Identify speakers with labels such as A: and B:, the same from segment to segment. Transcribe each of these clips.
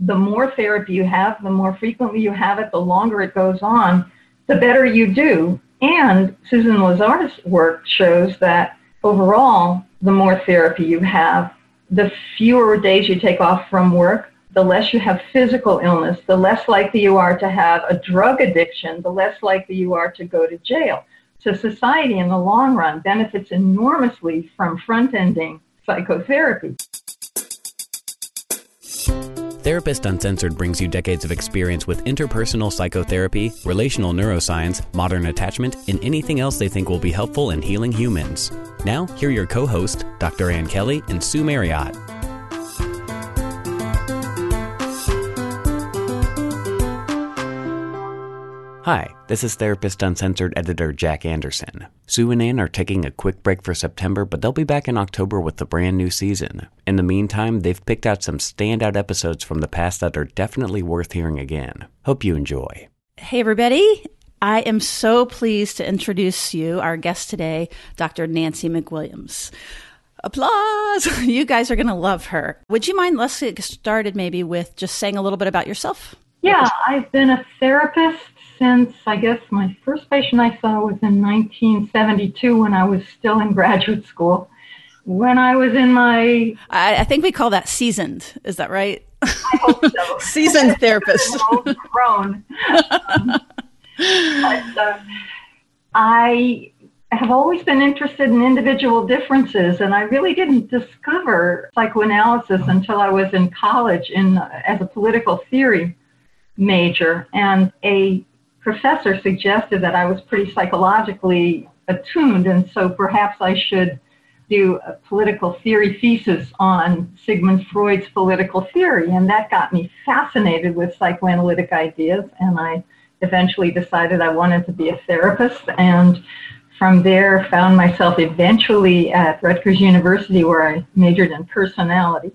A: the more therapy you have, the more frequently you have it, the longer it goes on, the better you do. And Susan Lazar's work shows that overall, the more therapy you have, the fewer days you take off from work, the less you have physical illness, the less likely you are to have a drug addiction, the less likely you are to go to jail. So society in the long run benefits enormously from front-ending psychotherapy.
B: Therapist Uncensored brings you decades of experience with interpersonal psychotherapy, relational neuroscience, modern attachment, and anything else they think will be helpful in healing humans. Now, here are your co-hosts, Dr. Ann Kelly and Sue Marriott. Hi, this is Therapist Uncensored editor Jack Anderson. Sue and Ann are taking a quick break for September, but they'll be back in October with the brand new season. In the meantime, they've picked out some standout episodes from the past that are definitely worth hearing again. Hope you enjoy.
C: Hey, everybody. I am so pleased to introduce you, our guest today, Dr. Nancy McWilliams. Applause! You guys are going to love her. Would you mind, let's get started maybe with just saying a little bit about yourself?
A: Yeah, I've been a therapist since, I guess, my first patient I saw was in 1972 when I was still in graduate school. When I was in my...
C: I think we call that seasoned. Is that right?
A: I hope so.
C: Seasoned therapist.
A: Grown. I have always been interested in individual differences, and I really didn't discover psychoanalysis until I was in college as a political theory major, and a professor suggested that I was pretty psychologically attuned, and so perhaps I should do a political theory thesis on Sigmund Freud's political theory, and that got me fascinated with psychoanalytic ideas, and I eventually decided I wanted to be a therapist, and from there found myself eventually at Rutgers University, where I majored in personality.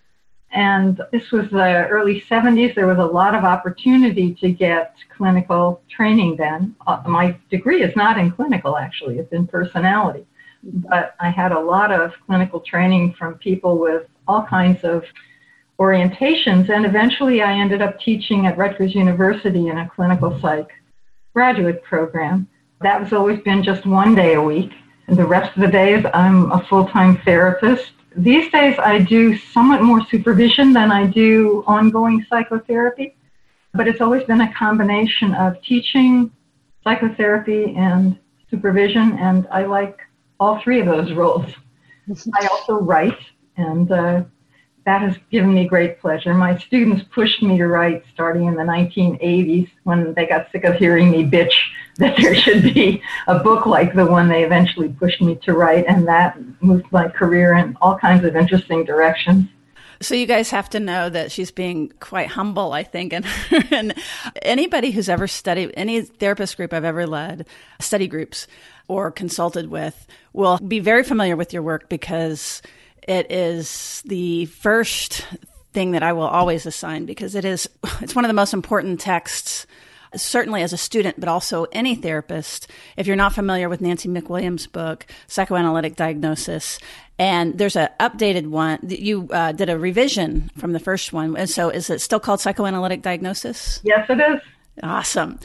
A: And this was the early 70s. There was a lot of opportunity to get clinical training then. My degree is not in clinical, actually. It's in personality. But I had a lot of clinical training from people with all kinds of orientations. And eventually I ended up teaching at Rutgers University in a clinical psych graduate program. That has always been just one day a week. And the rest of the days, I'm a full-time therapist. These days, I do somewhat more supervision than I do ongoing psychotherapy, but it's always been a combination of teaching, psychotherapy, and supervision, and I like all three of those roles. I also write, and that has given me great pleasure. My students pushed me to write starting in the 1980s when they got sick of hearing me bitch that there should be a book like the one they eventually pushed me to write, and that moved my career in all kinds of interesting directions.
C: So you guys have to know that she's being quite humble, I think. And anybody who's ever studied, any therapist group I've ever led, study groups or consulted with, will be very familiar with your work because it is the first thing that I will always assign because it's one of the most important texts, certainly as a student, but also any therapist. If you're not familiar with Nancy McWilliams' book, Psychoanalytic Diagnosis, and there's an updated one, you did a revision from the first one. And so is it still called Psychoanalytic Diagnosis?
A: Yes, it is.
C: Awesome.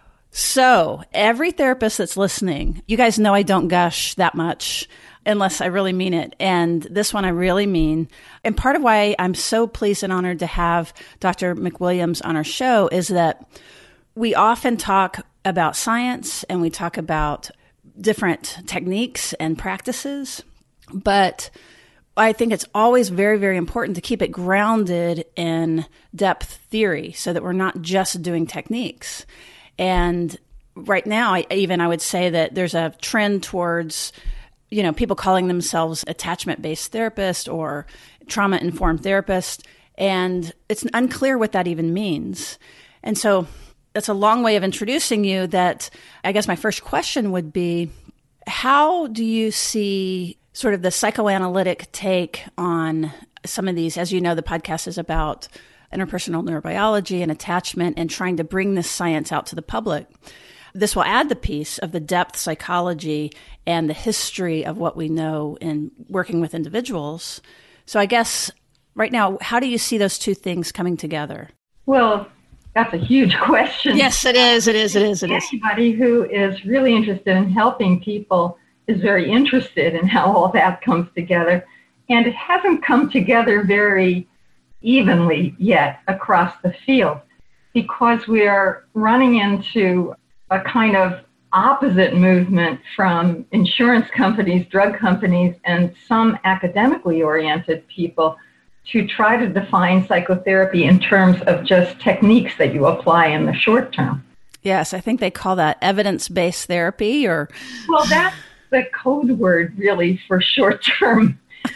C: So every therapist that's listening, you guys know I don't gush that much unless I really mean it. And this one I really mean. And part of why I'm so pleased and honored to have Dr. McWilliams on our show is that we often talk about science and we talk about different techniques and practices, but I think it's always very, very important to keep it grounded in depth theory so that we're not just doing techniques. And right now, I would say that there's a trend towards, people calling themselves attachment-based therapist or trauma-informed therapist, and it's unclear what that even means. And so that's a long way of introducing you that I guess my first question would be, how do you see sort of the psychoanalytic take on some of these? As you know, the podcast is about interpersonal neurobiology and attachment and trying to bring this science out to the public. This will add the piece of the depth psychology and the history of what we know in working with individuals. So I guess right now, how do you see those two things coming together?
A: Well, that's a huge question.
C: Yes, it is.
A: Anybody who is really interested in helping people is very interested in how all that comes together. And it hasn't come together very evenly yet across the field, because we are running into a kind of opposite movement from insurance companies, drug companies, and some academically oriented people to try to define psychotherapy in terms of just techniques that you apply in the short term.
C: Yes, I think they call that evidence-based therapy, or...
A: Well, that's the code word, really, for short-term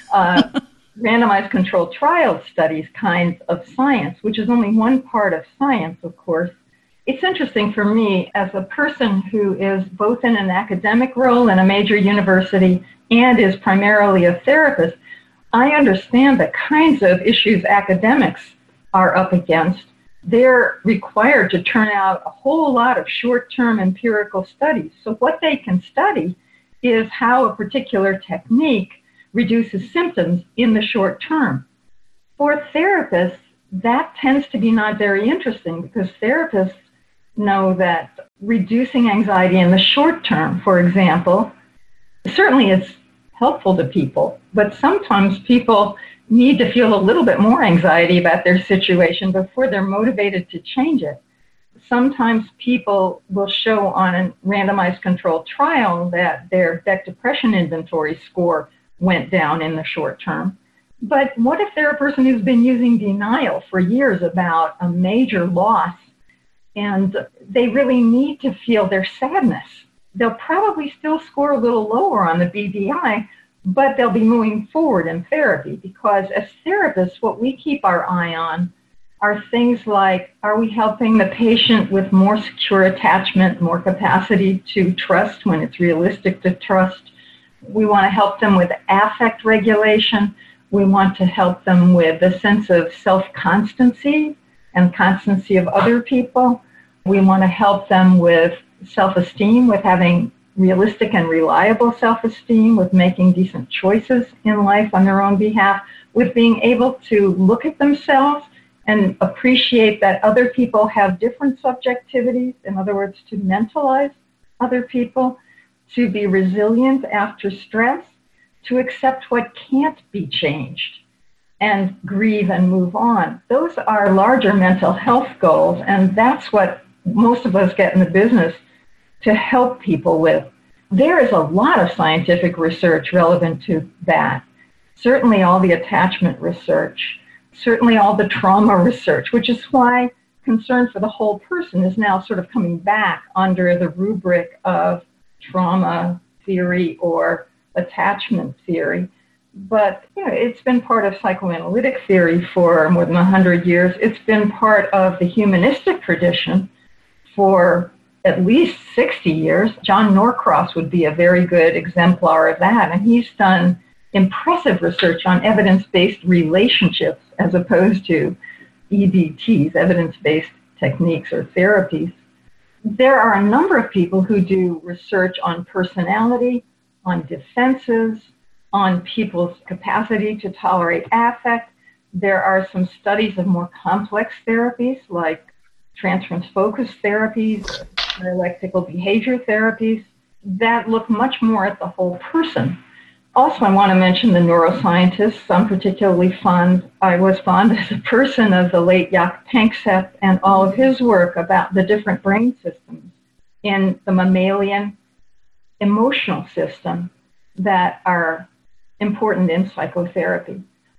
A: randomized controlled trial studies kinds of science, which is only one part of science, of course. It's interesting for me, as a person who is both in an academic role in a major university and is primarily a therapist, I understand the kinds of issues academics are up against. They're required to turn out a whole lot of short-term empirical studies. So what they can study is how a particular technique reduces symptoms in the short term. For therapists, that tends to be not very interesting, because therapists know that reducing anxiety in the short term, for example, certainly is helpful to people, but sometimes people need to feel a little bit more anxiety about their situation before they're motivated to change it. Sometimes people will show on a randomized controlled trial that their Beck Depression Inventory score went down in the short term. But what if they're a person who's been using denial for years about a major loss, and they really need to feel their sadness? They'll probably still score a little lower on the BDI, but they'll be moving forward in therapy, because as therapists, what we keep our eye on are things like, are we helping the patient with more secure attachment, more capacity to trust when it's realistic to trust? We want to help them with affect regulation. We want to help them with a sense of self-constancy and constancy of other people. We want to help them with self-esteem, with having realistic and reliable self-esteem, with making decent choices in life on their own behalf, with being able to look at themselves and appreciate that other people have different subjectivities, in other words, to mentalize other people, to be resilient after stress, to accept what can't be changed, and grieve and move on. Those are larger mental health goals, and that's what most of us get in the business to help people with. There is a lot of scientific research relevant to that. Certainly all the attachment research, certainly all the trauma research, which is why concern for the whole person is now sort of coming back under the rubric of trauma theory or attachment theory. But it's been part of psychoanalytic theory for more than 100 years. It's been part of the humanistic tradition for at least 60 years. John Norcross would be a very good exemplar of that. And he's done impressive research on evidence-based relationships as opposed to EBTs, evidence-based techniques or therapies. There are a number of people who do research on personality, on defenses, on people's capacity to tolerate affect. There are some studies of more complex therapies like transference focus therapies, dialectical behavior therapies that look much more at the whole person. Also, I want to mention the neuroscientists. I'm particularly fond, I was fond as a person of the late Jaak Panksepp and all of his work about the different brain systems in the mammalian emotional system that are important in psychotherapy.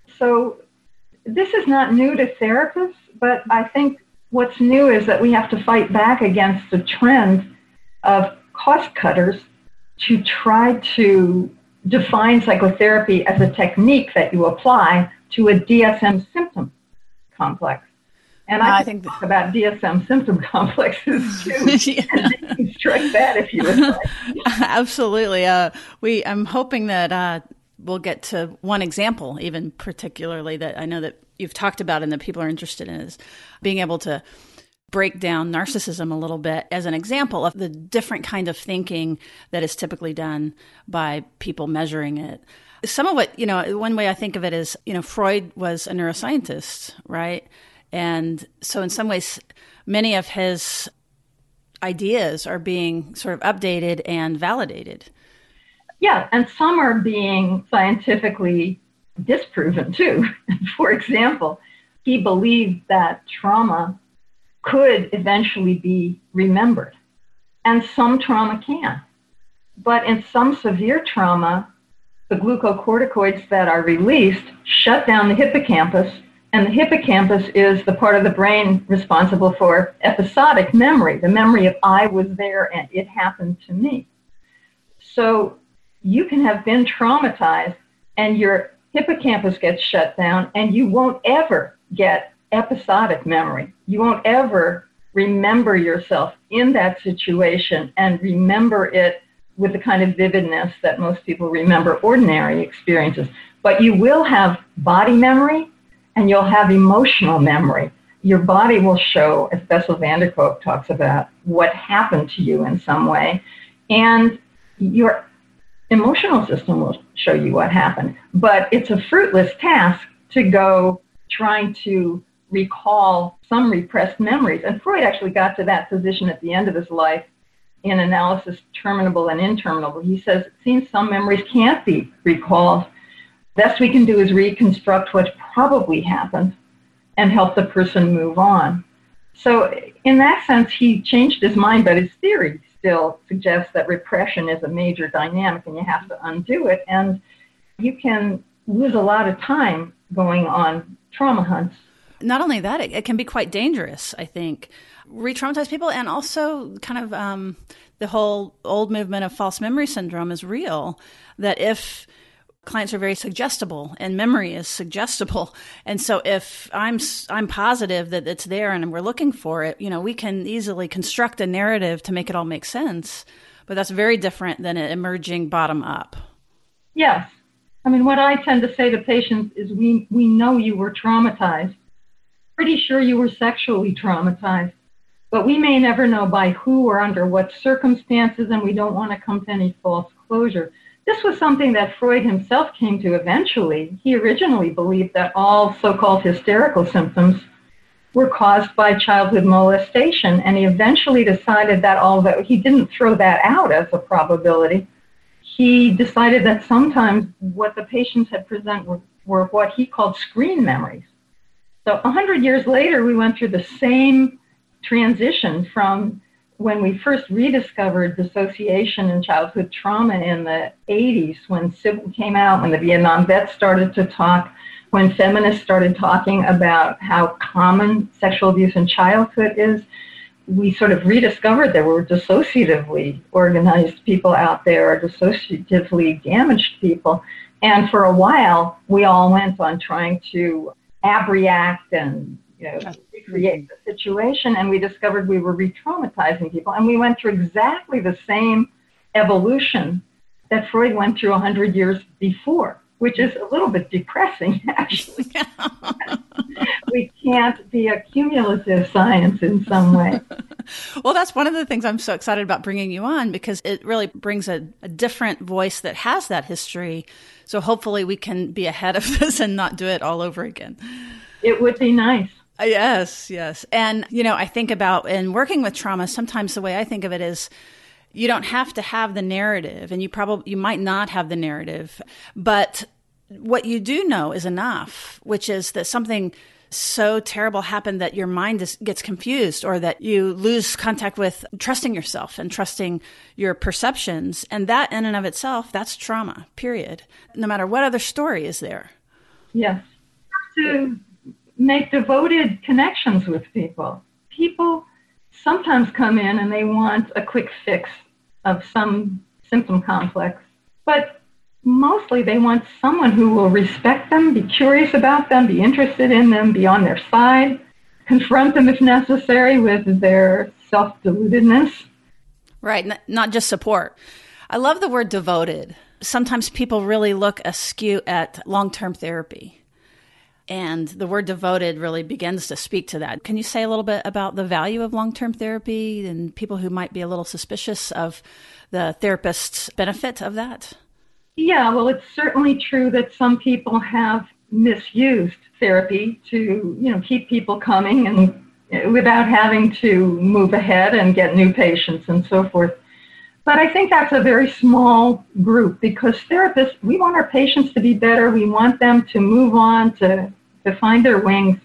A: So this is not new to therapists, but I think what's new is that we have to fight back against the trend of cost cutters to try to define psychotherapy as a technique that you apply to a DSM symptom complex. And I think talk about DSM symptom complexes too. Yeah. And you can strike that if you would like.
C: Absolutely. I'm hoping that we'll get to one example, even particularly that I know that you've talked about and that people are interested in, is being able to break down narcissism a little bit as an example of the different kind of thinking that is typically done by people measuring it. Some of what, one way I think of it is, Freud was a neuroscientist, right? And so in some ways, many of his ideas are being sort of updated and validated.
A: Yeah, and some are being scientifically disproven too. For example, he believed that trauma could eventually be remembered, and some trauma can. But in some severe trauma, the glucocorticoids that are released shut down the hippocampus, and the hippocampus is the part of the brain responsible for episodic memory, the memory of I was there and it happened to me. So you can have been traumatized and your hippocampus gets shut down and you won't ever get episodic memory. You won't ever remember yourself in that situation and remember it with the kind of vividness that most people remember ordinary experiences. But you will have body memory and you'll have emotional memory. Your body will show, as Bessel van der Kolk talks about, what happened to you in some way. And your emotional system will show you what happened. But it's a fruitless task to go trying to recall some repressed memories. And Freud actually got to that position at the end of his life in Analysis Terminable and Interminable. He says, it seems some memories can't be recalled. Best we can do is reconstruct what probably happened and help the person move on. So in that sense, he changed his mind, but his theory still suggests that repression is a major dynamic and you have to undo it. And you can lose a lot of time going on trauma hunts.
C: Not only that, it can be quite dangerous, I think. Re-traumatize people, and also kind of the whole old movement of false memory syndrome is real, that if clients are very suggestible and memory is suggestible, and so if I'm positive that it's there and we're looking for it, we can easily construct a narrative to make it all make sense, but that's very different than it emerging bottom up.
A: Yes. I mean, what I tend to say to patients is we know you were traumatized, pretty sure you were sexually traumatized, but we may never know by who or under what circumstances, and we don't want to come to any false closure. This was something that Freud himself came to eventually. He originally believed that all so-called hysterical symptoms were caused by childhood molestation, and he eventually decided that although he didn't throw that out as a probability, he decided that sometimes what the patients had present were what he called screen memories. So 100 years later, we went through the same transition from when we first rediscovered dissociation and childhood trauma in the 80s, when Sybil came out, when the Vietnam vets started to talk, when feminists started talking about how common sexual abuse in childhood is, we sort of rediscovered there were dissociatively organized people out there, or dissociatively damaged people. And for a while, we all went on trying to abreact and recreate the situation, and we discovered we were re-traumatizing people. And we went through exactly the same evolution that Freud went through 100 years before, which is a little bit depressing, actually. We can't be a cumulative science in some way.
C: Well, that's one of the things I'm so excited about bringing you on, because it really brings a different voice that has that history. So hopefully we can be ahead of this and not do it all over again.
A: It would be nice.
C: Yes, yes. And, I think about in working with trauma, sometimes the way I think of it is you don't have to have the narrative, and you might not have the narrative, but what you do know is enough, which is that something so terrible happened that your mind gets confused, or that you lose contact with trusting yourself and trusting your perceptions. And that in and of itself, that's trauma, period. No matter what other story is there.
A: Yes. To make devoted connections with people. People sometimes come in and they want a quick fix of some symptom complex, but mostly they want someone who will respect them, be curious about them, be interested in them, be on their side, confront them if necessary with their self-deludedness.
C: Right, not just support. I love the word devoted. Sometimes people really look askew at long-term therapy, and the word devoted really begins to speak to that. Can you say a little bit about the value of long-term therapy and people who might be a little suspicious of the therapist's benefit of that?
A: Yeah, well, it's certainly true that some people have misused therapy to, keep people coming and without having to move ahead and get new patients and so forth. But I think that's a very small group because therapists, we want our patients to be better. We want them to move on, to find their wings,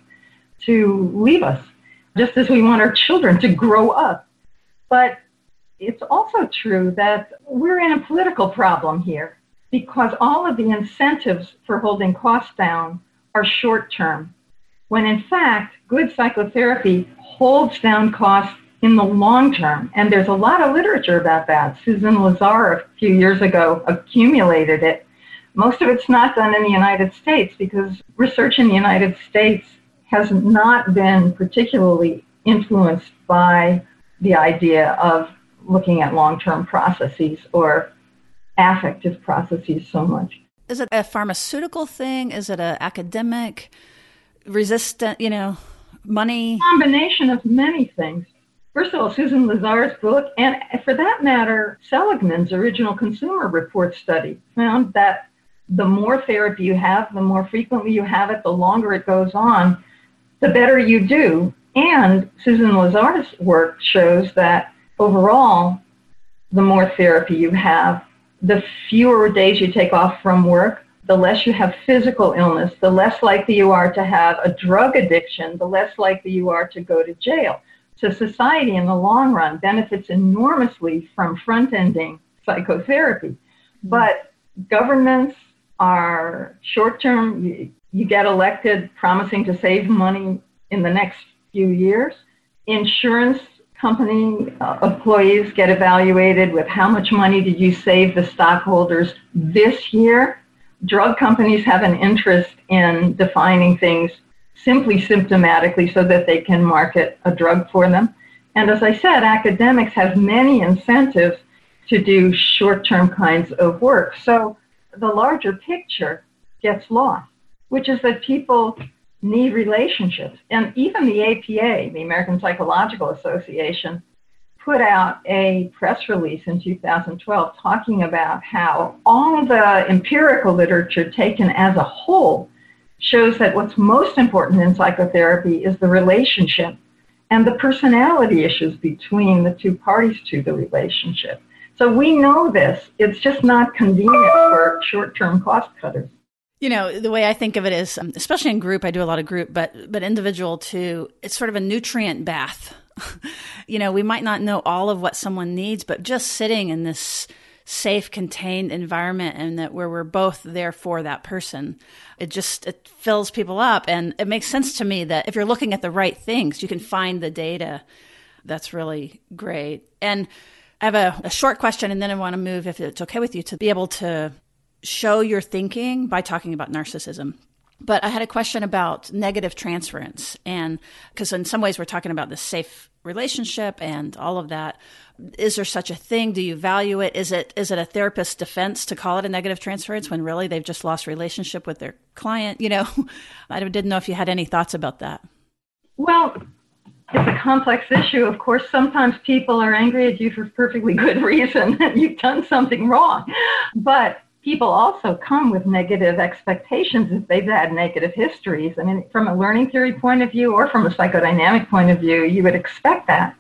A: to leave us, just as we want our children to grow up. But it's also true that we're in a political problem here because all of the incentives for holding costs down are short-term, when in fact, good psychotherapy holds down costs in the long term. And there's a lot of literature about that. Susan Lazar a few years ago accumulated it. Most of it's not done in the United States because research in the United States has not been particularly influenced by the idea of looking at long-term processes or affective processes so much.
C: Is it a pharmaceutical thing? Is it an academic, resistant, money?
A: Combination of many things. First of all, Susan Lazar's book, and for that matter, Seligman's original Consumer Report study found that the more therapy you have, the more frequently you have it, the longer it goes on, the better you do. And Susan Lazar's work shows that overall, the more therapy you have, the fewer days you take off from work, the less you have physical illness, the less likely you are to have a drug addiction, the less likely you are to go to jail. So society in the long run benefits enormously from front-ending psychotherapy. But governments are short-term. You get elected promising to save money in the next few years. Insurance company employees get evaluated with how much money did you save the stockholders this year. Drug companies have an interest in defining things simply symptomatically so that they can market a drug for them. And as I said, academics have many incentives to do short-term kinds of work. So the larger picture gets lost, which is that people need relationships. And even the APA, the American Psychological Association, put out a press release in 2012 talking about how all the empirical literature taken as a whole shows that what's most important in psychotherapy is the relationship and the personality issues between the two parties to the relationship. So we know this. It's just not convenient for short-term cost cutters.
C: The way I think of it is, especially in group, I do a lot of group, but individual too, it's sort of a nutrient bath. We might not know all of what someone needs, but just sitting in this safe, contained environment and that where we're both there for that person, it fills people up. And it makes sense to me that if you're looking at the right things, you can find the data. That's really great. And I have a short question, and then I want to move, if it's okay with you, to be able to show your thinking by talking about narcissism. But I had a question about negative transference. And because in some ways we're talking about the safe relationship and all of that. Is there such a thing? Do you value it? Is it a therapist's defense to call it a negative transference when really they've just lost relationship with their client? I didn't know if you had any thoughts about that.
A: Well, it's a complex issue. Of course, sometimes people are angry at you for perfectly good reason and you've done something wrong. But people also come with negative expectations if they've had negative histories. I mean, from a learning theory point of view or from a psychodynamic point of view, you would expect that.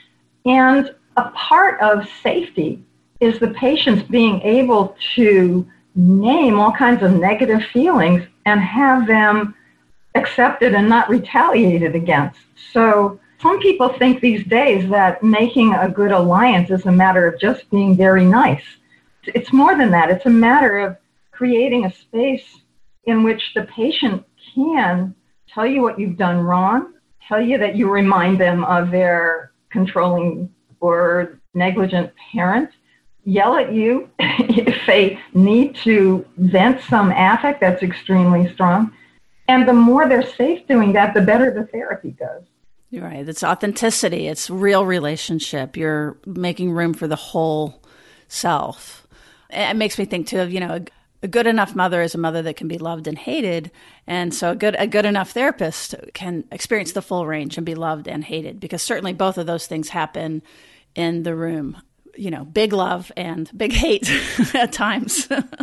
A: And a part of safety is the patients being able to name all kinds of negative feelings and have them accepted and not retaliated against. So some people think these days that making a good alliance is a matter of just being very nice. It's more than that. It's a matter of creating a space in which the patient can tell you what you've done wrong, tell you that you remind them of their controlling or negligent parent, yell at you if they need to vent some affect that's extremely strong. And the more they're safe doing that, the better the therapy goes.
C: You're right. It's authenticity. It's real relationship. You're making room for the whole self. It makes me think, too, of, a good enough mother is a mother that can be loved and hated. And so a good enough therapist can experience the full range and be loved and hated, because certainly both of those things happen in the room. Big love and big hate at times.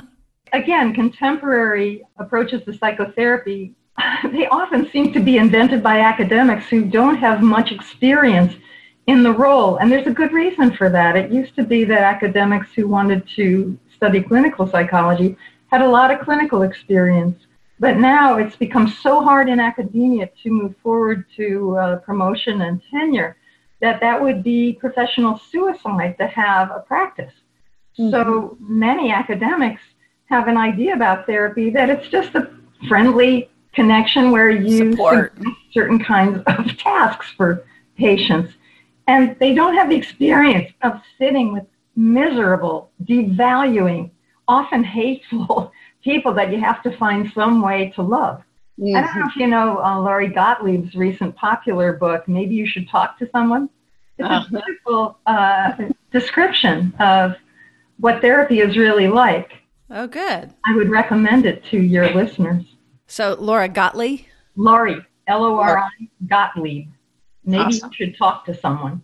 A: again, contemporary approaches to psychotherapy, they often seem to be invented by academics who don't have much experience in the role. And there's a good reason for that. It used to be that academics who wanted to study clinical psychology had a lot of clinical experience. But now it's become so hard in academia to move forward to promotion and tenure that would be professional suicide to have a practice. Mm-hmm. So many academics have an idea about therapy that it's just a friendly connection where you support certain kinds of tasks for patients. And they don't have the experience of sitting with miserable, devaluing, often hateful people that you have to find some way to love. Mm-hmm. I don't know if you know Lori Gottlieb's recent popular book, Maybe You Should Talk to Someone. It's a beautiful description of what therapy is really like.
C: Oh, good.
A: I would recommend it to your listeners.
C: So Laura Gottlieb?
A: Lori, Lori Gottlieb. Maybe awesome. You should talk to someone.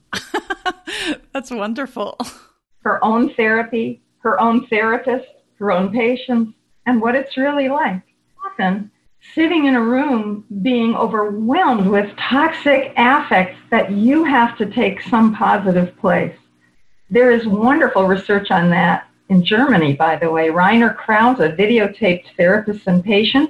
C: That's wonderful.
A: Her own therapy, her own therapist, her own patients, and what it's really like. Often, sitting in a room being overwhelmed with toxic affects that you have to take some positive place. There is wonderful research on that in Germany, by the way. Rainer Krause videotaped therapists and patients.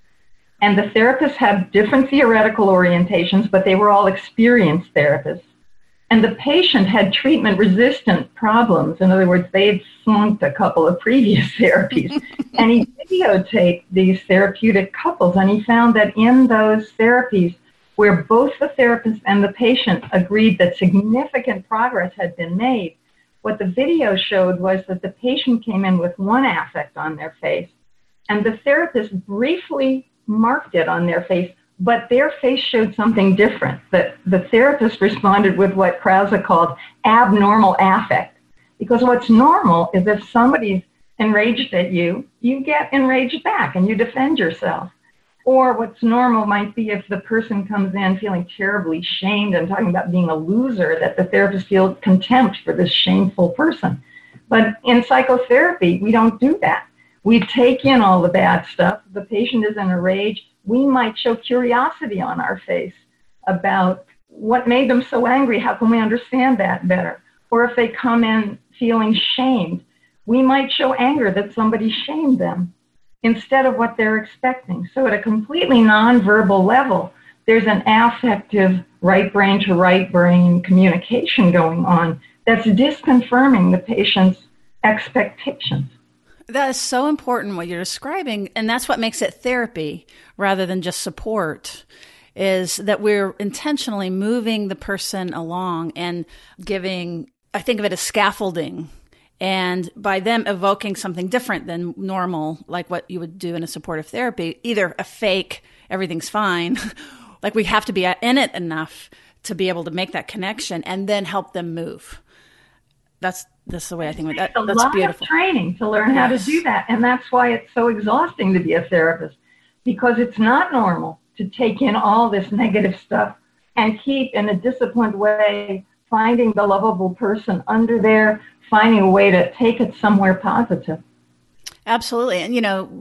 A: And the therapists had different theoretical orientations, but they were all experienced therapists. And the patient had treatment-resistant problems. In other words, they had flunked a couple of previous therapies. And he videotaped these therapeutic couples, and he found that in those therapies where both the therapist and the patient agreed that significant progress had been made, what the video showed was that the patient came in with one affect on their face, and the therapist briefly marked it on their face, but their face showed something different. That the therapist responded with what Krause called abnormal affect. Because what's normal is if somebody's enraged at you, you get enraged back and you defend yourself. Or what's normal might be if the person comes in feeling terribly shamed and talking about being a loser, that the therapist feels contempt for this shameful person. But in psychotherapy, we don't do that. We take in all the bad stuff. The patient is in a rage. We might show curiosity on our face about what made them so angry. How can we understand that better? Or if they come in feeling shamed, we might show anger that somebody shamed them instead of what they're expecting. So at a completely nonverbal level, there's an affective right brain to right brain communication going on that's disconfirming the patient's expectations.
C: That is so important what you're describing, and that's what makes it therapy rather than just support, is that we're intentionally moving the person along and giving, I think of it as scaffolding, and by them evoking something different than normal, like what you would do in a supportive therapy, either a fake, everything's fine, like we have to be in it enough to be able to make that connection and then help them move. That's the way I think of it. That's beautiful.
A: A lot of training to learn how to do that. And that's why it's so exhausting to be a therapist, because it's not normal to take in all this negative stuff and keep, in a disciplined way, finding the lovable person under there, finding a way to take it somewhere positive.
C: Absolutely. And,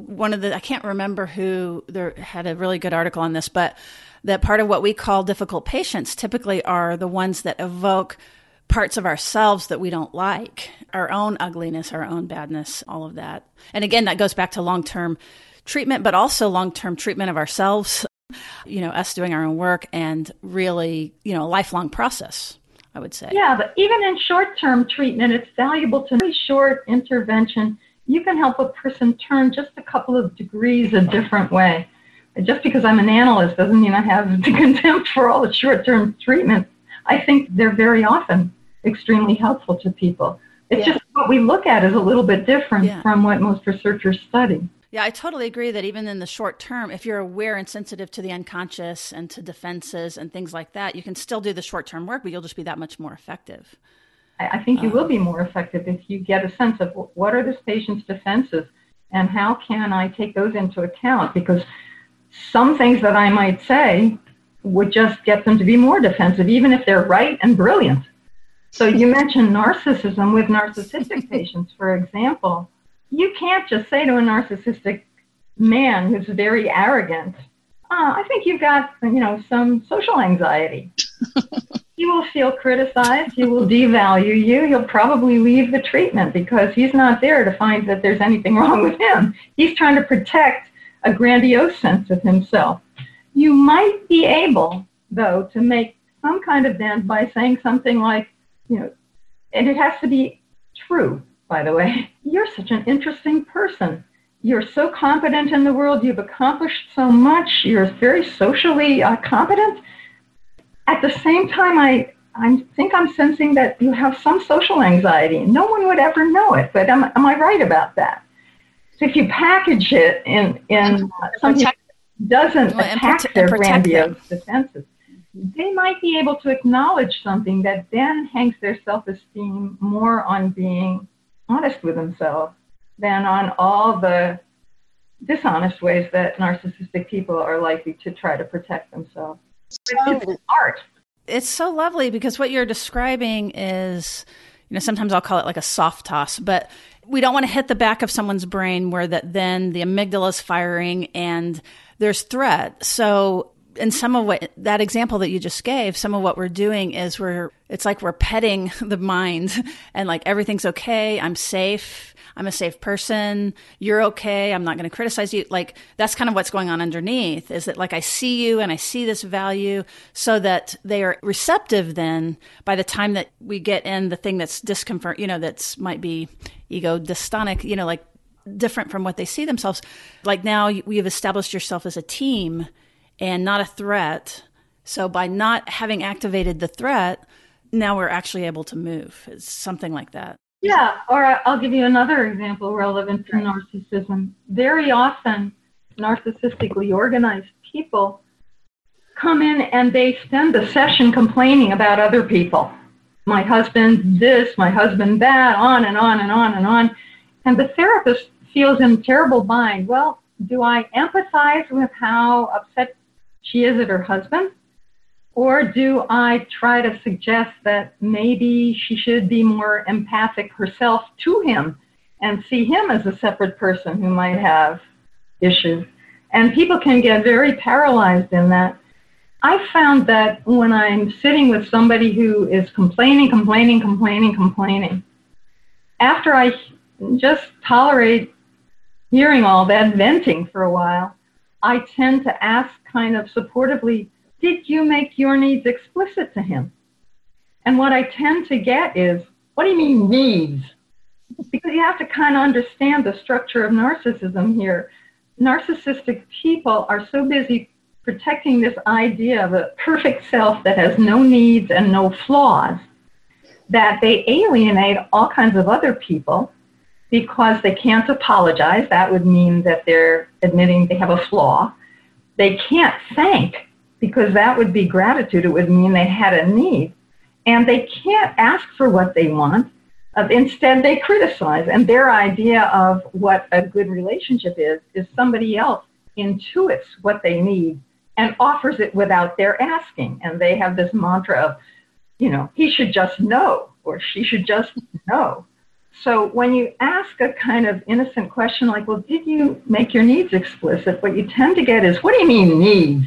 C: I can't remember who there had a really good article on this, but that part of what we call difficult patients typically are the ones that evoke parts of ourselves that we don't like, our own ugliness, our own badness, all of that. And again, that goes back to long-term treatment, but also long-term treatment of ourselves, us doing our own work and really, a lifelong process, I would say.
A: Yeah, but even in short-term treatment, it's valuable to very short intervention. You can help a person turn just a couple of degrees a different way. Just because I'm an analyst doesn't mean I have the contempt for all the short-term treatment. I think they're very often extremely helpful to people. It's just what we look at is a little bit different from what most researchers study.
C: Yeah, I totally agree that even in the short term, if you're aware and sensitive to the unconscious and to defenses and things like that, you can still do the short-term work, but you'll just be that much more effective.
A: I think you will be more effective if you get a sense of what are this patient's defenses and how can I take those into account, because some things that I might say would just get them to be more defensive, even if they're right and brilliant. So you mentioned narcissism. With narcissistic patients, for example, You can't just say to a narcissistic man who's very arrogant, I think you've got, some social anxiety. He will feel criticized. He will devalue you. He'll probably leave the treatment because he's not there to find that there's anything wrong with him. He's trying to protect a grandiose sense of himself. You might be able, though, to make some kind of dent by saying something like, and it has to be true, by the way, you're such an interesting person. You're so competent in the world. You've accomplished so much. You're very socially competent. At the same time, I think I'm sensing that you have some social anxiety. No one would ever know it, but am I right about that? So if you package it in something that doesn't attack their grandiose defenses, they might be able to acknowledge something that then hangs their self-esteem more on being honest with themselves than on all the dishonest ways that narcissistic people are likely to try to protect themselves. It's art.
C: It's so lovely because what you're describing is, sometimes I'll call it like a soft toss, but we don't want to hit the back of someone's brain where then the amygdala is firing and there's threat. So in some of that example that you just gave, some of what we're doing is it's like we're petting the mind and like everything's okay. I'm safe. I'm a safe person. You're okay. I'm not going to criticize you. Like that's kind of what's going on underneath is that like I see you and I see this value so that they are receptive then by the time that we get in the thing that's discomfort, that's might be ego dystonic, like different from what they see themselves. Like now we have established yourself as a team and not a threat. So by not having activated the threat, now we're actually able to move. It's something like that.
A: Yeah, or I'll give you another example relevant to narcissism. Very often, narcissistically organized people come in and they spend the session complaining about other people. My husband this, my husband that, on and on and on and on. And the therapist feels in terrible bind. Well, do I empathize with how upset she is at her husband? Or do I try to suggest that maybe she should be more empathic herself to him and see him as a separate person who might have issues? And people can get very paralyzed in that. I found that when I'm sitting with somebody who is complaining, after I just tolerate hearing all that venting for a while, I tend to ask kind of supportively, did you make your needs explicit to him? And what I tend to get is, what do you mean needs? Because you have to kind of understand the structure of narcissism here. Narcissistic people are so busy protecting this idea of a perfect self that has no needs and no flaws that they alienate all kinds of other people because they can't apologize. That would mean that they're admitting they have a flaw. They can't thank, because that would be gratitude. It would mean they had a need. And they can't ask for what they want. Instead, they criticize. And their idea of what a good relationship is somebody else intuits what they need and offers it without their asking. And they have this mantra of, he should just know, or she should just know. So when you ask a kind of innocent question like, well, did you make your needs explicit? What you tend to get is, what do you mean needs?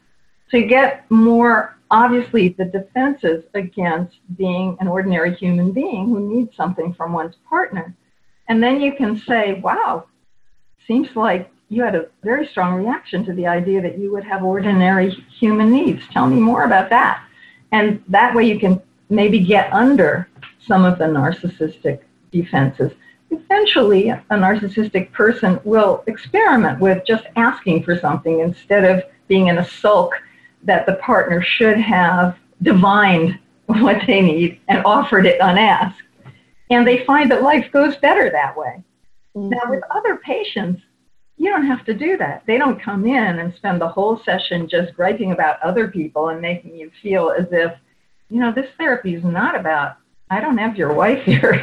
A: So you get more, obviously, the defenses against being an ordinary human being who needs something from one's partner. And then you can say, wow, seems like you had a very strong reaction to the idea that you would have ordinary human needs. Tell me more about that. And that way you can maybe get under some of the narcissistic defenses. Eventually, a narcissistic person will experiment with just asking for something instead of being in a sulk that the partner should have divined what they need and offered it unasked. And they find that life goes better that way. Mm-hmm. Now, with other patients, you don't have to do that. They don't come in and spend the whole session just griping about other people and making you feel as if, this therapy is not about, I don't have your wife here.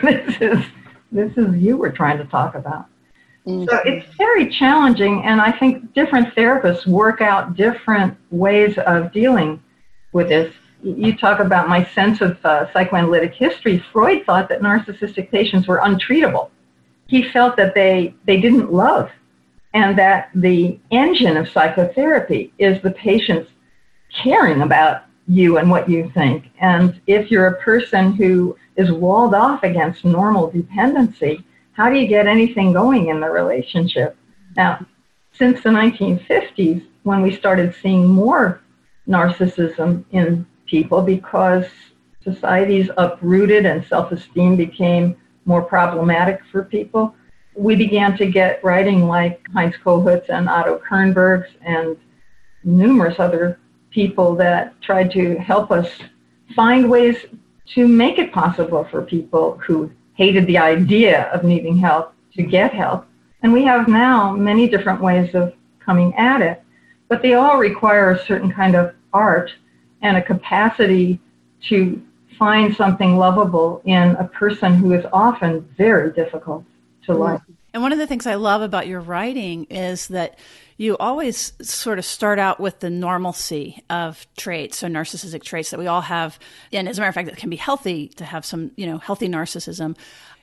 A: This is you we're trying to talk about. Mm-hmm. So it's very challenging, and I think different therapists work out different ways of dealing with this. You talk about my sense of psychoanalytic history. Freud thought that narcissistic patients were untreatable he felt that they didn't love, and that the engine of psychotherapy is the patient's caring about you and what you think. And if you're a person who is walled off against normal dependency, how do you get anything going in the relationship? Now, since the 1950s, when we started seeing more narcissism in people because society's uprooted and self-esteem became more problematic for people, we began to get writing like Heinz Kohutz and Otto Kernberg's and numerous other people that tried to help us find ways to make it possible for people who hated the idea of needing help to get help. And we have now many different ways of coming at it, but they all require a certain kind of art and a capacity to find something lovable in a person who is often very difficult to like.
C: And one of the things I love about your writing is that you always sort of start out with the normalcy of traits or narcissistic traits that we all have. And as a matter of fact, it can be healthy to have some, healthy narcissism.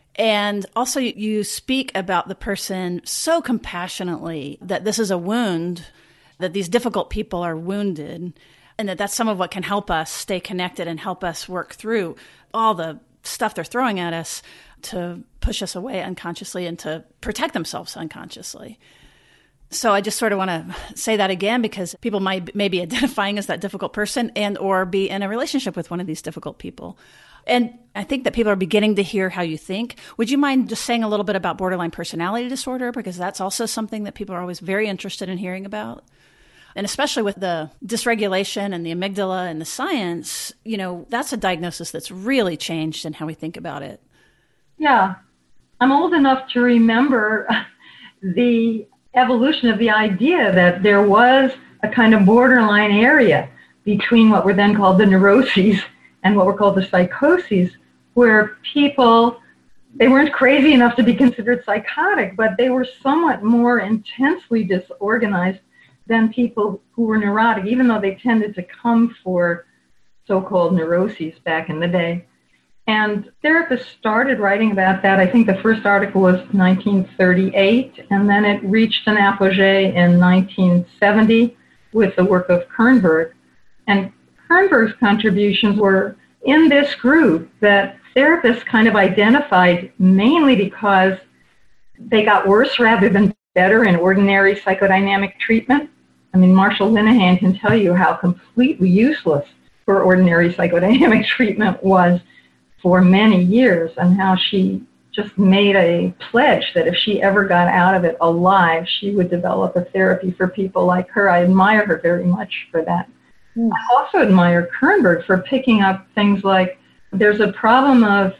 C: And also you speak about the person so compassionately that this is a wound, that these difficult people are wounded, and that's some of what can help us stay connected and help us work through all the stuff they're throwing at us to push us away unconsciously and to protect themselves unconsciously. So I just sort of want to say that again, because people may be identifying as that difficult person and or be in a relationship with one of these difficult people. And I think that people are beginning to hear how you think. Would you mind just saying a little bit about borderline personality disorder? Because that's also something that people are always very interested in hearing about. And especially with the dysregulation and the amygdala and the science, that's a diagnosis that's really changed in how we think about it.
A: Yeah. I'm old enough to remember the evolution of the idea that there was a kind of borderline area between what were then called the neuroses and what were called the psychoses, where people, they weren't crazy enough to be considered psychotic, but they were somewhat more intensely disorganized than people who were neurotic, even though they tended to come for so-called neuroses back in the day. And therapists started writing about that. I think the first article was 1938, and then it reached an apogee in 1970 with the work of Kernberg. And Kernberg's contributions were in this group that therapists kind of identified mainly because they got worse rather than better in ordinary psychodynamic treatment. I mean, Marshall Linehan can tell you how completely useless her ordinary psychodynamic treatment was for many years, and how she just made a pledge that if she ever got out of it alive, she would develop a therapy for people like her. I admire her very much for that. I also admire Kernberg for picking up things like there's a problem of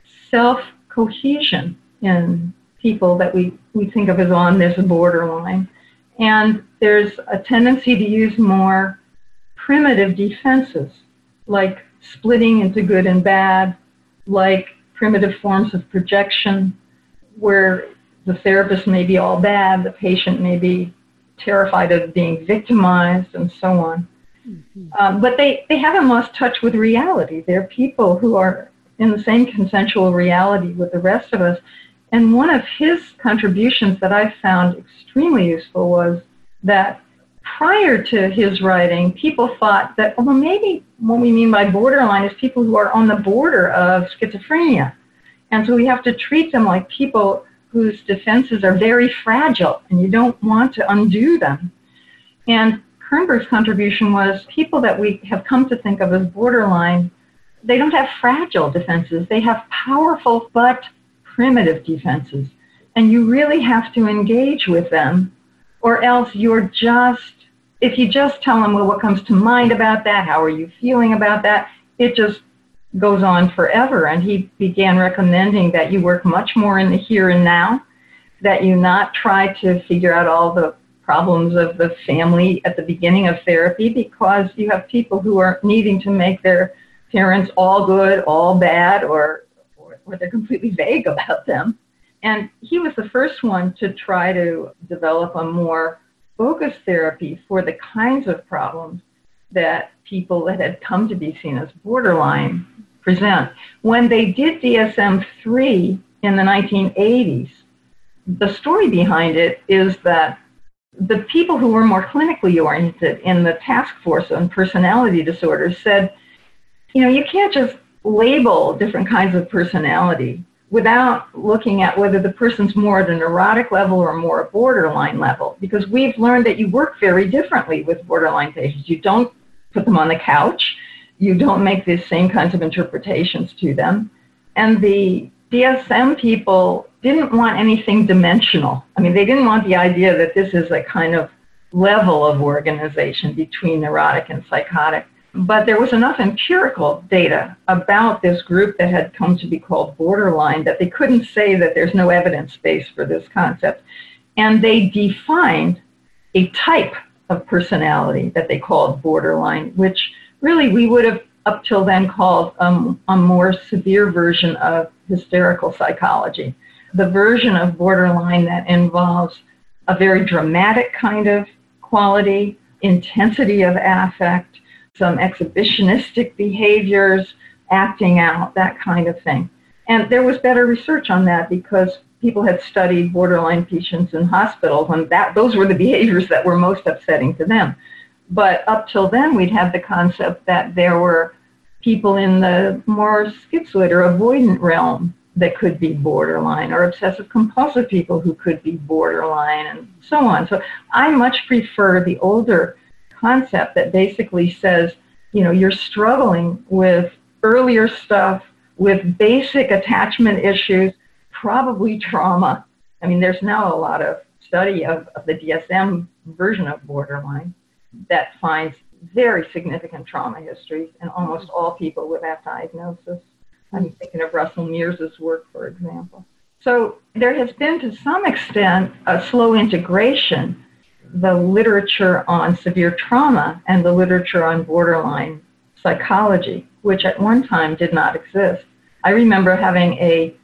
A: self-cohesion in people that we think of as on this borderline. And there's a tendency to use more primitive defenses, like splitting into good and bad, like primitive forms of projection, where the therapist may be all bad, the patient may be terrified of being victimized, and so on. Mm-hmm. But they haven't lost touch with reality. They're people who are in the same consensual reality with the rest of us. And one of his contributions that I found extremely useful was that prior to his writing, people thought that, well, maybe what we mean by borderline is people who are on the border of schizophrenia. And so we have to treat them like people whose defenses are very fragile, and you don't want to undo them. And Kernberg's contribution was people that we have come to think of as borderline, they don't have fragile defenses. They have powerful but primitive defenses. And you really have to engage with them, or else you're just, if you just tell them, well, what comes to mind about that? How are you feeling about that? It just goes on forever. And he began recommending that you work much more in the here and now, that you not try to figure out all the problems of the family at the beginning of therapy, because you have people who are needing to make their parents all good, all bad, or they're completely vague about them. And he was the first one to try to develop a more focused therapy for the kinds of problems that people that had come to be seen as borderline present. When they did DSM-3 in the 1980s, the story behind it is that the people who were more clinically oriented in the task force on personality disorders said, you can't just label different kinds of personality without looking at whether the person's more at a neurotic level or more a borderline level, because we've learned that you work very differently with borderline patients. You don't put them on the couch. You don't make the same kinds of interpretations to them. And the DSM people didn't want anything dimensional. I mean, they didn't want the idea that this is a kind of level of organization between neurotic and psychotic. But there was enough empirical data about this group that had come to be called borderline that they couldn't say that there's no evidence base for this concept. And they defined a type of personality that they called borderline, which really we would have up till then called a more severe version of hysterical psychology. The version of borderline that involves a very dramatic kind of quality, intensity of affect, some exhibitionistic behaviors, acting out, that kind of thing. And there was better research on that because people had studied borderline patients in hospitals, and those were the behaviors that were most upsetting to them. But up till then, we'd had the concept that there were people in the more schizoid or avoidant realm that could be borderline, or obsessive compulsive people who could be borderline, and so on. So I much prefer the older concept that basically says, you're struggling with earlier stuff, with basic attachment issues, probably trauma. I mean, there's now a lot of study of the DSM version of borderline that finds very significant trauma histories in almost all people with that diagnosis. I'm thinking of Russell Mears's work, for example. So there has been, to some extent, a slow integration, the literature on severe trauma and the literature on borderline psychology, which at one time did not exist. I remember having a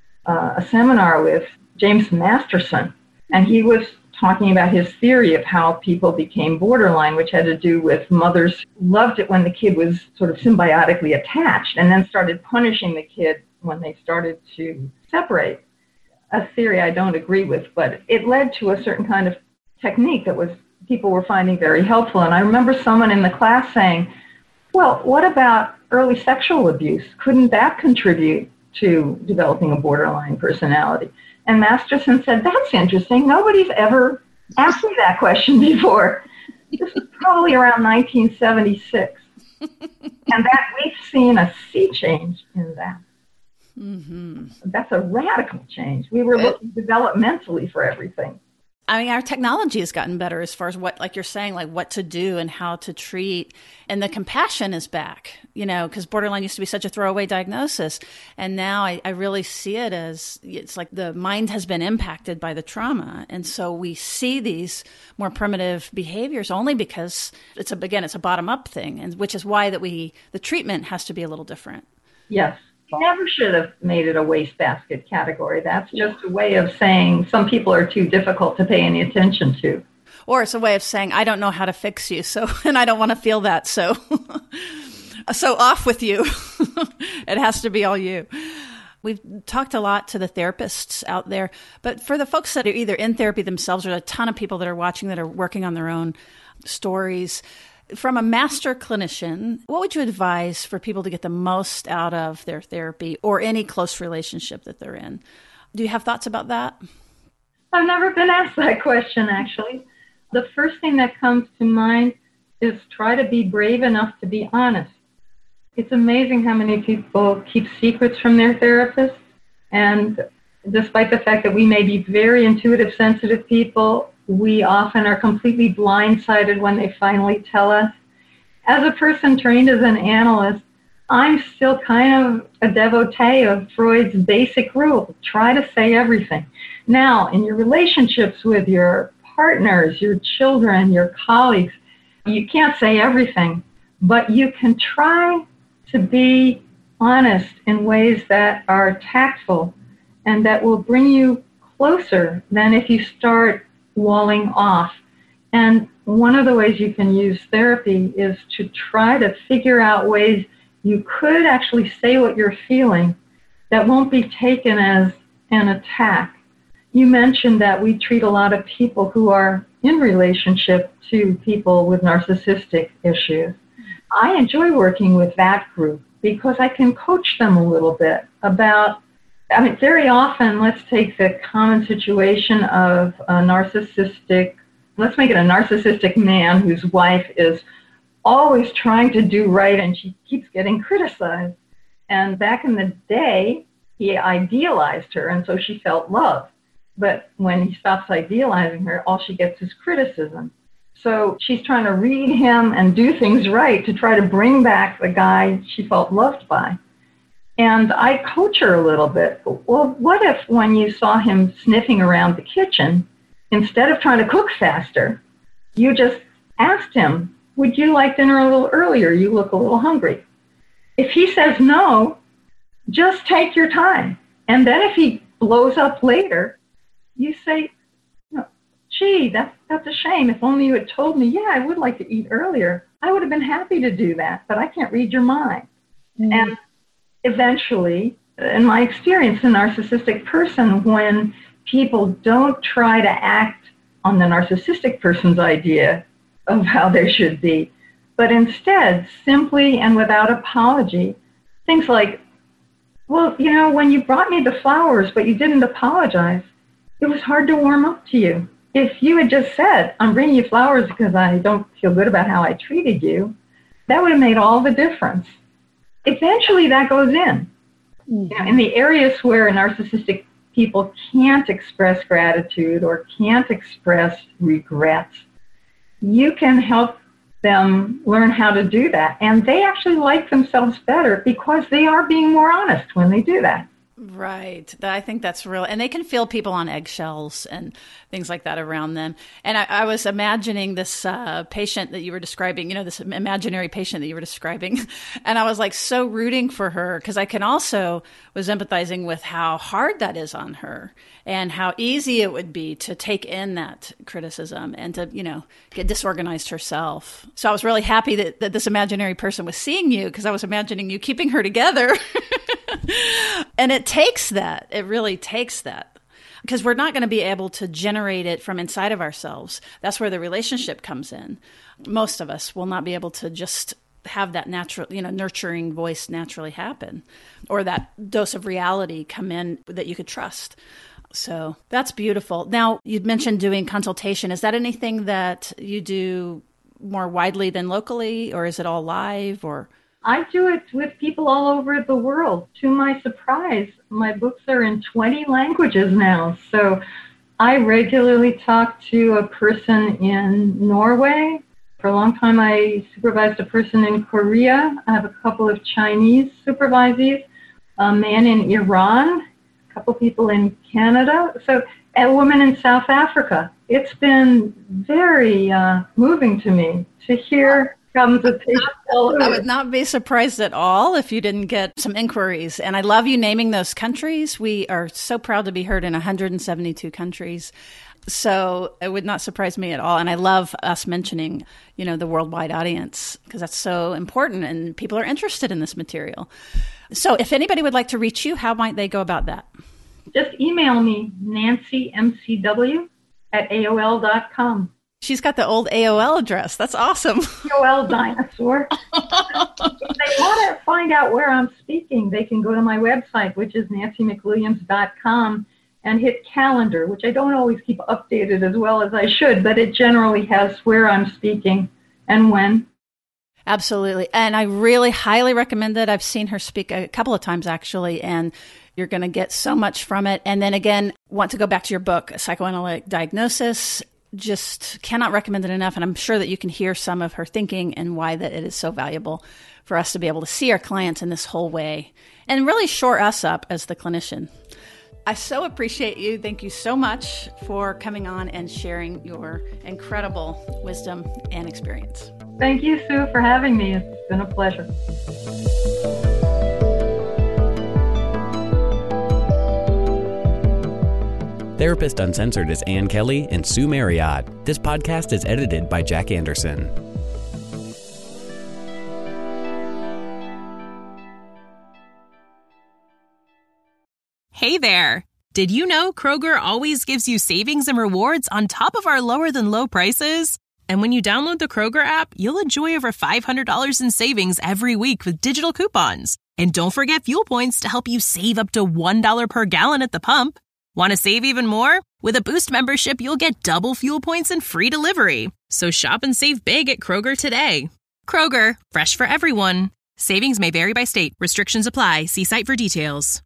A: seminar with James Masterson, and he was talking about his theory of how people became borderline, which had to do with mothers loved it when the kid was sort of symbiotically attached and then started punishing the kid when they started to separate. A theory I don't agree with, but it led to a certain kind of technique that people were finding very helpful. And I remember someone in the class saying, well, what about early sexual abuse? Couldn't that contribute to developing a borderline personality? And Masterson said, that's interesting. Nobody's ever asked me that question before. This was probably around 1976. And that we've seen a sea change in that. Mm-hmm. That's a radical change. We were looking developmentally for everything.
C: I mean, our technology has gotten better as far as what, like you're saying, like what to do and how to treat. And the compassion is back, because borderline used to be such a throwaway diagnosis. And now I really see it as it's like the mind has been impacted by the trauma. And so we see these more primitive behaviors only because it's a bottom up thing, and which is why the treatment has to be a little different.
A: Yes. You never should have made it a wastebasket category. That's just a way of saying some people are too difficult to pay any attention to.
C: Or it's a way of saying, I don't know how to fix you, and I don't want to feel that, so off with you. It has to be all you. We've talked a lot to the therapists out there, but for the folks that are either in therapy themselves or a ton of people that are watching that are working on their own stories, from a master clinician, what would you advise for people to get the most out of their therapy or any close relationship that they're in? Do you have thoughts about that?
A: I've never been asked that question, actually. The first thing that comes to mind is try to be brave enough to be honest. It's amazing how many people keep secrets from their therapists. And despite the fact that we may be very intuitive, sensitive people, we often are completely blindsided when they finally tell us. As a person trained as an analyst, I'm still kind of a devotee of Freud's basic rule: try to say everything. Now, in your relationships with your partners, your children, your colleagues, you can't say everything, but you can try to be honest in ways that are tactful and that will bring you closer than if you start walling off. And one of the ways you can use therapy is to try to figure out ways you could actually say what you're feeling that won't be taken as an attack. you mentioned that we treat a lot of people who are in relationship to people with narcissistic issues. I enjoy working with that group because I can coach them a little bit about, very often, let's take the common situation of a narcissistic, let's make it a narcissistic man whose wife is always trying to do right and she keeps getting criticized. And back in the day, he idealized her, and so she felt love. But when he stops idealizing her, all she gets is criticism. So she's trying to read him and do things right to try to bring back the guy she felt loved by. And I coach her a little bit. Well, what if when you saw him sniffing around the kitchen, instead of trying to cook faster, you just asked him, would you like dinner a little earlier? You look a little hungry. If he says no, just take your time. And then if he blows up later, you say, gee, that's a shame. If only you had told me, yeah, I would like to eat earlier. I would have been happy to do that, but I can't read your mind. Mm-hmm. And eventually, in my experience, a narcissistic person, when people don't try to act on the narcissistic person's idea of how they should be, but instead, simply and without apology, things like, well, when you brought me the flowers, but you didn't apologize, it was hard to warm up to you. If you had just said, I'm bringing you flowers because I don't feel good about how I treated you, that would have made all the difference. Eventually, that goes in. Mm-hmm. In the areas where narcissistic people can't express gratitude or can't express regrets, you can help them learn how to do that. And they actually like themselves better because they are being more honest when they do that.
C: Right. I think that's real. And they can feel people on eggshells and things like that around them. And I was imagining this patient that you were describing, this imaginary patient that you were describing. And I was like so rooting for her because I can also was empathizing with how hard that is on her and how easy it would be to take in that criticism and to, get disorganized herself. So I was really happy that this imaginary person was seeing you because I was imagining you keeping her together. And it takes that. It really takes that. Because we're not going to be able to generate it from inside of ourselves. That's where the relationship comes in. Most of us will not be able to just have that natural, nurturing voice naturally happen, or that dose of reality come in that you could trust. So that's beautiful. Now, you mentioned doing consultation. Is that anything that you do more widely than locally, or is it all live, or?
A: I do it with people all over the world. To my surprise, my books are in 20 languages now. So I regularly talk to a person in Norway. For a long time, I supervised a person in Korea. I have a couple of Chinese supervisees, a man in Iran, a couple people in Canada, so a woman in South Africa. It's been very moving to me to hear
C: I would not be surprised at all if you didn't get some inquiries. And I love you naming those countries. We are so proud to be heard in 172 countries. So it would not surprise me at all. And I love us mentioning, the worldwide audience because that's so important and people are interested in this material. So if anybody would like to reach you, how might they go about that?
A: Just email me, nancymcw@aol.com.
C: She's got the old AOL address. That's awesome.
A: AOL dinosaur. If they want to find out where I'm speaking, they can go to my website, which is nancymcwilliams.com, and hit calendar, which I don't always keep updated as well as I should, but it generally has where I'm speaking and when.
C: Absolutely. And I really highly recommend it. I've seen her speak a couple of times, actually, and you're going to get so much from it. And then again, want to go back to your book, Psychoanalytic Diagnosis. Just cannot recommend it enough. And I'm sure that you can hear some of her thinking and why that it is so valuable for us to be able to see our clients in this whole way and really shore us up as the clinician. I so appreciate you. Thank you so much for coming on and sharing your incredible wisdom and experience.
A: Thank you, Sue, for having me. It's been a pleasure.
B: Therapist Uncensored is Ann Kelly and Sue Marriott. This podcast is edited by Jack Anderson.
D: Hey there. Did you know Kroger always gives you savings and rewards on top of our lower-than-low prices? And when you download the Kroger app, you'll enjoy over $500 in savings every week with digital coupons. And don't forget fuel points to help you save up to $1 per gallon at the pump. Want to save even more? With a Boost membership, you'll get double fuel points and free delivery. So shop and save big at Kroger today. Kroger, fresh for everyone. Savings may vary by state. Restrictions apply. See site for details.